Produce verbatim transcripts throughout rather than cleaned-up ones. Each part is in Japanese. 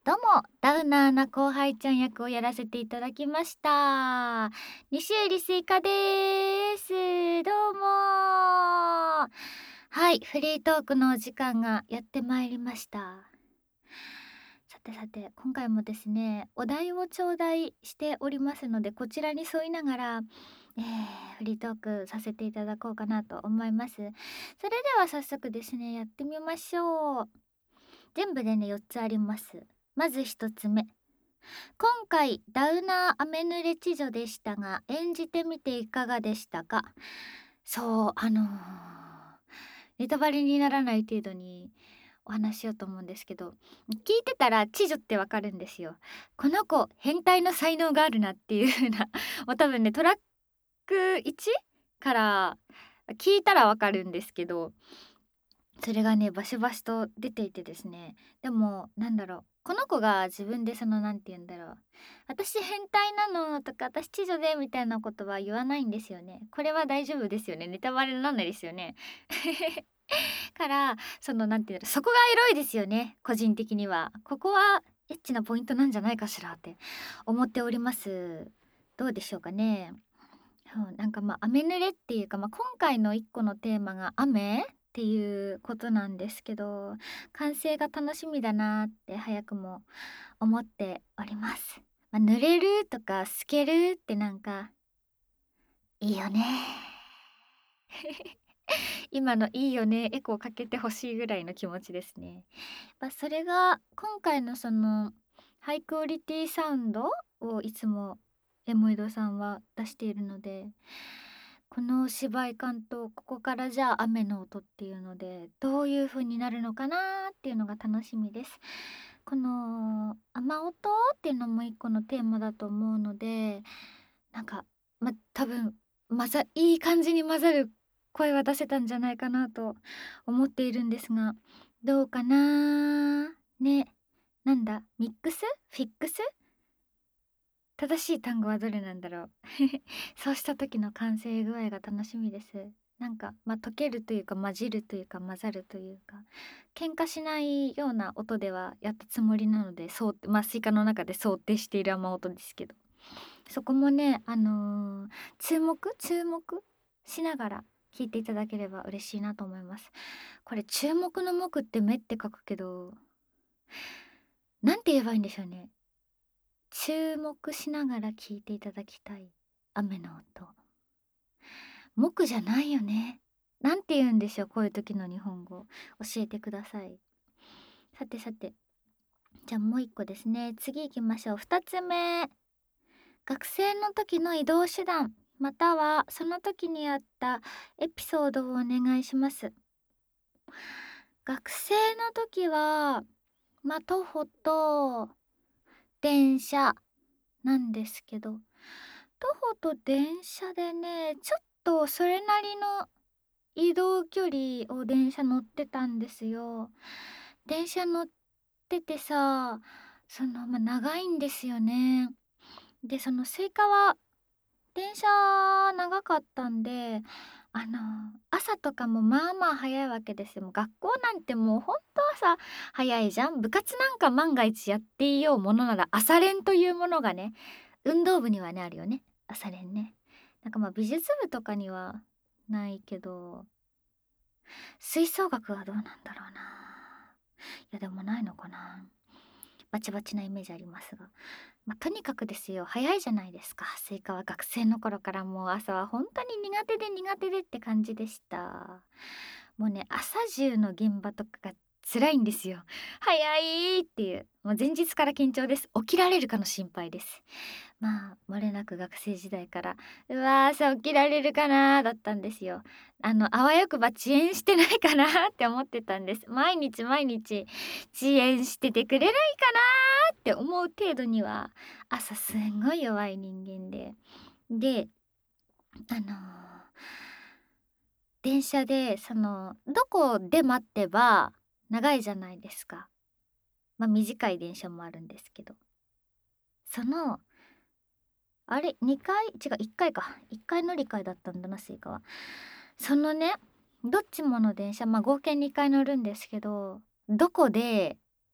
どうも、ダウナーな後輩ちゃん役をやらせていただきました。西入スイカです。どうも。はい、フリートークのお時間がやってまいりました。さてさて、今回もですね、お題を頂戴しておりますので、こちらに沿いながら、えー、フリートークさせていただこうかなと思います。それでは早速ですね、やってみましょう。全部でね、よっつあります。まずひとつめ。今回ダウナー雨濡れ知女でしたが、演じてみていかがでしたか？そう、あのーネタバレにならない程度にお話ししようと思うんですけど、聞いてたら知女ってわかるんですよ。この子変態の才能があるなっていう風なもう多分ね、トラックいちから聞いたらわかるんですけど、それがね、バシバシと出ていてですね。でも、なんだろう、この子が自分でその、なんて言うんだろう、私変態なのとか、私知女でみたいなことは言わないんですよね。これは大丈夫ですよね。ネタバレになんないですよね。から、その、なんて言うんだろう、そこがエロいですよね、個人的には。ここはエッチなポイントなんじゃないかしらって思っております。どうでしょうかね。そう、なんか、ま、雨濡れっていうか、ま、今回のいっこのテーマが雨っていうことなんですけど、完成が楽しみだなって早くも思っております。ま、濡れるとか透けるってなんかいいよね。今のいいよね、エコーかけて欲しいぐらいの気持ちですね。ま、それが今回のそのハイクオリティサウンドをいつもエモエドさんは出しているので、この芝居感とここからじゃあ雨の音っていうのでどういう風になるのかなっていうのが楽しみです。この雨音っていうのも一個のテーマだと思うので、なんか、ま、多分まざいい感じに混ざる声は出せたんじゃないかなと思っているんですが、どうかな？ね、なんだ、ミックス？フィックス？正しい単語はどれなんだろう。そうした時の完成具合が楽しみです。なんか、ま、溶けるというか混じるというか混ざるというか、喧嘩しないような音ではやったつもりなので、そうま、スイカの中で想定している雨音ですけど、そこもね、あの、注目注目しながら聞いていただければ嬉しいなと思います。これ注目の目って目って書くけど、なんて言えばいいんでしょうね。注目しながら聞いていただきたい雨の音。目じゃないよね。なんて言うんでしょう、こういう時の日本語。教えてください。さてさて、じゃあもう一個ですね。次行きましょう。二つ目。学生の時の移動手段、またはその時にあったエピソードをお願いします。学生の時は、ま、徒歩と電車なんですけど、徒歩と電車でね、ちょっとそれなりの移動距離を電車乗ってたんですよ。電車乗っててさ、その、ま、長いんですよね。で、そのスイカは電車長かったんで、あの、朝とかもまあまあ早いわけですよ。もう学校なんてもうほんと朝早いじゃん。部活なんか万が一やっていようものなら朝練というものがね、運動部にはね、あるよね。朝練ね。なんか、ま、美術部とかにはないけど、吹奏楽はどうなんだろうな。いや、でもないのかな。バチバチなイメージありますが。ま、とにかくですよ、早いじゃないですか。スイカは学生の頃からもう朝はほんとに苦手で苦手でって感じでした。もうね、朝中の現場とかが辛いんですよ。早いっていう、もう前日から緊張です。起きられるかの心配です。まあ、漏れなく学生時代から、うわ、朝起きられるかなだったんですよ。あの、あわよくば遅延してないかなって思ってたんです。毎日毎日遅延しててくれないかなって思う程度には、朝すんごい弱い人間で。で、あの、電車でその、どこで待ってば長いじゃないですか。ま、短い電車もあるんですけど。そのあれ、にかい違う、いっかいか。いっかい乗り換えだったんだな、スイカは。そのね、どっちもの電車、ま、合計にかい乗るんですけど、どこで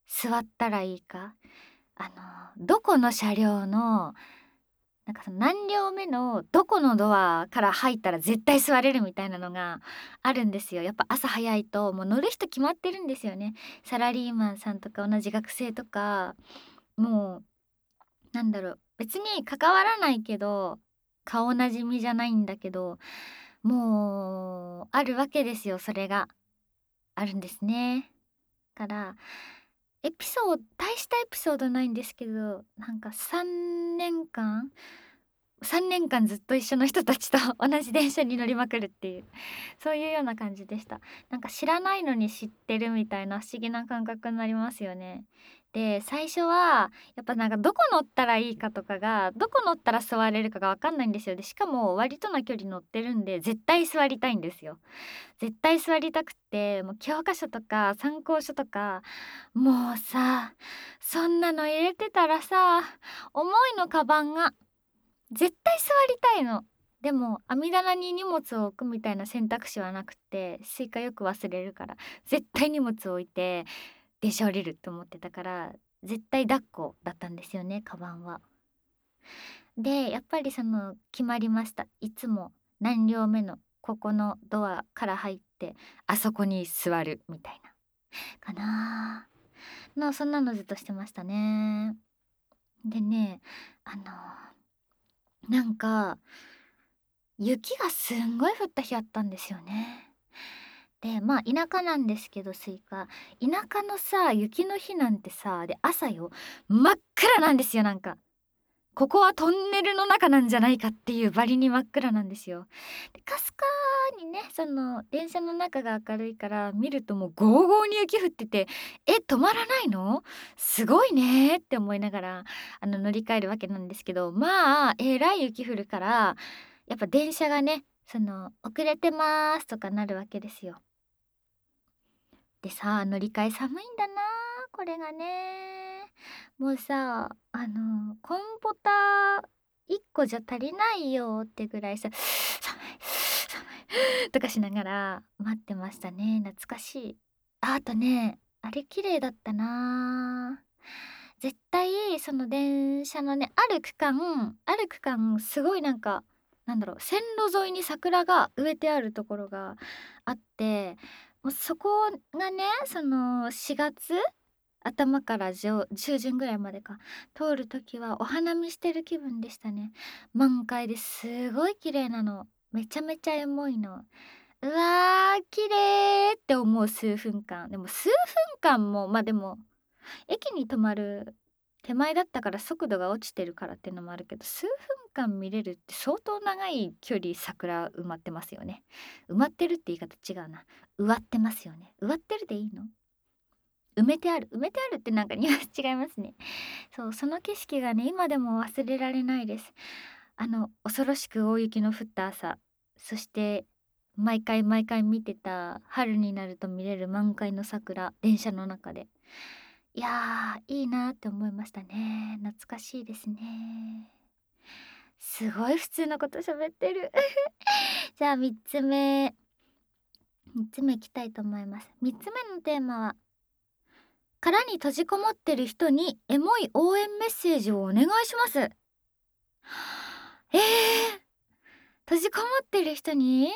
座ったらいいか、あのどこの車両のなんかその何両目のどこのドアから入ったら絶対座れるみたいなのがあるんですよ。やっぱ朝早いともう乗る人決まってるんですよね。サラリーマンさんとか同じ学生とか、もうなんだろう、別に関わらないけど、顔なじみじゃないんだけど、もうあるわけですよ、それが。あるんですね。から、エピソード大したエピソードないんですけど、なんかさんねんかんさんねんかんずっと一緒の人たちと同じ電車に乗りまくるっていう、そういうような感じでした。なんか知らないのに知ってるみたいな不思議な感覚になりますよね。で、最初はやっぱなんかどこ乗ったらいいかとかが、どこ乗ったら座れるかが分かんないんですよ。で、しかも割とな距離乗ってるんで、絶対座りたいんですよ。絶対座りたくって、もう教科書とか参考書とか、もうさ、そんなの入れてたらさ、重いのカバンが。絶対座りたいの。でも網棚に荷物を置くみたいな選択肢はなくて、スイカよく忘れるから、絶対荷物を置いて電車降りると思ってたから、絶対抱っこだったんですよね、カバンは。で、やっぱりその決まりました。いつも何両目のここのドアから入ってあそこに座るみたいなかな。のそんなのずっとしてましたね。でね、あのなんか雪がすんごい降った日あったんですよね。で、まあ田舎なんですけど、スイカ。田舎のさ、雪の日なんてさ、で、朝よ、真っ暗なんですよ、なんか。ここはトンネルの中なんじゃないかっていうバリに真っ暗なんですよ。で、かすかにね、その電車の中が明るいから見るともうゴーゴーに雪降ってて、え、止まらないの？すごいねって思いながら、あの乗り換えるわけなんですけど、まあ、えらい雪降るから、やっぱ電車がね、その遅れてますとかなるわけですよ。でさ、乗り換え寒いんだな、これがね。もうさ、あの、コンポタいっこじゃ足りないよってぐらいさ、寒い、寒いとかしながら待ってましたね。懐かしい。あ、あとね、あれ綺麗だったな。絶対その電車のね、ある区間ある区間すごいなんか、なんだろう、線路沿いに桜が植えてあるところがあって、もうそこがね、そのしがつ頭からじょ中旬ぐらいまでか、通る時はお花見してる気分でしたね。満開ですごい綺麗なの。めちゃめちゃエモいの。うわー、綺麗って思う数分間。でも数分間も、ま、でも駅に止まる手前だったから速度が落ちてるからっていうのもあるけど、数分間見れるって相当長い距離桜埋まってますよね。埋まってるって言い方違うな。植わってますよね。植わってるでいいの？埋めてある埋めてあるってなんかニュアンス違いますね。そう、その景色がね、今でも忘れられないです。あの恐ろしく大雪の降った朝、そして毎回毎回見てた春になると見れる満開の桜、電車の中で。いやー、いいなって思いましたね。懐かしいですね。すごい普通のこと喋ってる。じゃあみっつめ、みっつめいきたいと思います。みっつめのテーマは、殻に閉じこもってる人にエモい応援メッセージをお願いします。えー、閉じこもってる人に、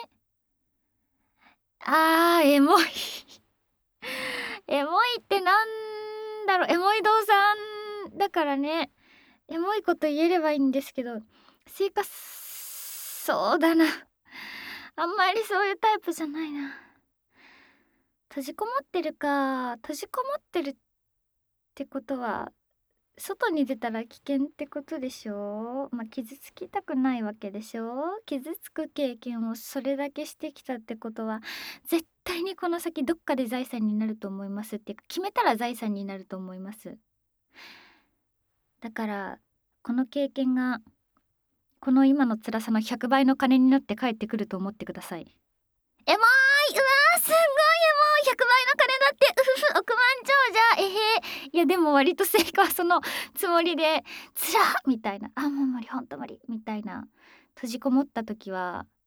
あー、エモい。エモいってなんだろう、エモい堂さんだからね、エモいこと言えればいいんですけど、スイカ、そうだな。あんまりそういうタイプじゃないな。閉じこもってるか、閉じこもってるってことは、外に出たら危険ってことでしょ。まあ、傷つきたくないわけでしょ。傷つく経験をそれだけしてきたってことは、絶対にこの先どっかで財産になると思いますっていうか、決めたら財産になると思います。だから、この経験が、この今の辛さのひゃくばいの金になって帰ってくると思ってください。エモーい、うわー、すんごいエモい、ひゃくばいの金だって、うふふ、億万長者、えへ。いやでも割と成果はそのつもりで、つらっみたいな、あ、もう無理、ほんと無理みたいな、閉じこもった時は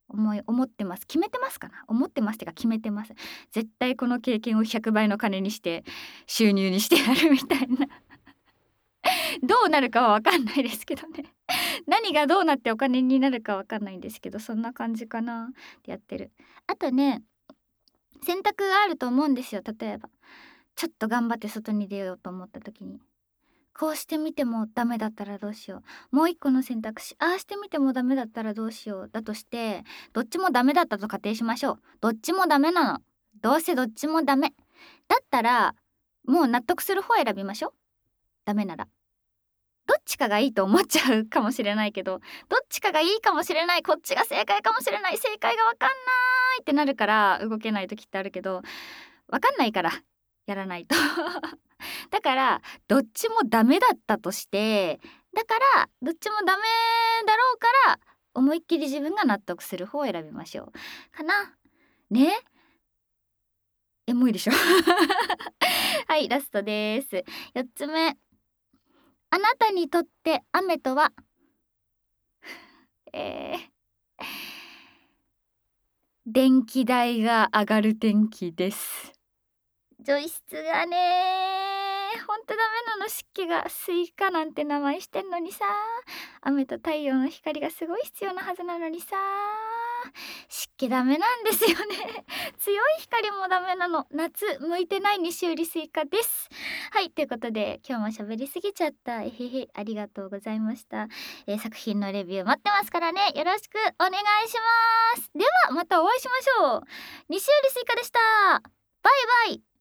思い思ってます。決めてますかな。思ってますってか決めてます。絶対この経験をひゃくばいの金にして収入にしてやるみたいな。どうなるかはわかんないですけどね。何がどうなってお金になるかわかんないんですけど、そんな感じかなってやってる。あとね、選択があると思うんですよ。例えばちょっと頑張って外に出ようと思った時に、こうしてみてもダメだったらどうしよう、もう一個の選択肢、ああしてみてもダメだったらどうしようだとして、どっちもダメだったと仮定しましょう。どっちもダメなの。どうせどっちもダメだったら、もう納得する方選びましょう。ダメならどっちかがいいと思っちゃうかもしれないけど、どっちかがいいかもしれない、こっちが正解かもしれない、正解がわかんないってなるから動けない時ってあるけど、わかんないからやらないと。だからどっちもダメだったとして、だからどっちもダメだろうから思いっきり自分が納得する方を選びましょうかな。ね。エモいでしょ。はい、ラストです。よっつめ。あなたにとって雨とはえー、電気代が上がる天気です。除湿がね、ほんとダメなの。湿気がスイカなんて名前してんのにさ、雨と太陽の光がすごい必要なはずなのにさ、湿気ダメなんですよね。強い光もダメなの。夏向いてないに修理スイカです。はい、ということで今日も喋りすぎちゃった。えへへ、ありがとうございました。えー、作品のレビュー待ってますからね。よろしくお願いします。ではまたお会いしましょう。西寄りスイカでした。バイバイ。